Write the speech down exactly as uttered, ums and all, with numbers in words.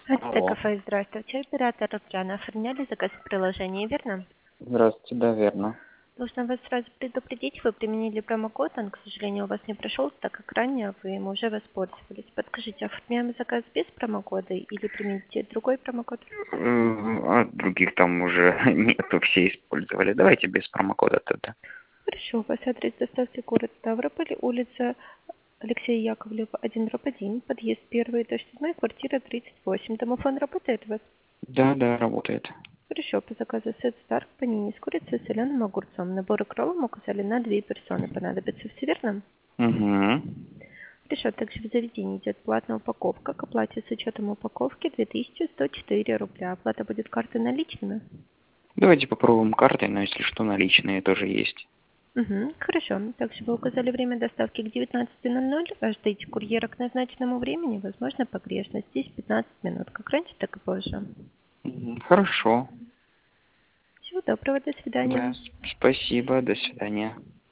Ацтек Алло. кафе, здравствуйте. Оператор Рубрана. Оформляли заказ в приложении, верно? Здравствуйте, да, верно. Нужно вас сразу предупредить, вы применили промокод, он, к сожалению, у вас не прошел, так как ранее вы им уже воспользовались. Подскажите, оформляем заказ без промокода или примените другой промокод? М, А других там уже нету, все использовали. Давайте без промокода тогда. Хорошо, у вас адрес доставки город Ставрополь, улица Алексея Яковлева, один дробь один, подъезд первый, дождь седьмой, квартира тридцать восемь. Домофон работает у вас? Да, да, работает. Хорошо, по заказу сет Старк, панини с курицей и соленым огурцом. Набор икровым указали на две персоны. Понадобится все верно? Угу. Хорошо, также в заведении идет платная упаковка. К оплате с учетом упаковки две тысячи сто четыре рубля. Оплата будет картой наличными? Давайте попробуем картой, но если что, наличные тоже есть. Угу, хорошо. Также вы указали время доставки к девятнадцати ноль-ноль. Ждите курьера к назначенному времени. Возможно, погрешность. Здесь пятнадцать минут. Как раньше, так и позже. Мгм. Хорошо. Всего доброго. До Да, свидания. с- спасибо, до свидания.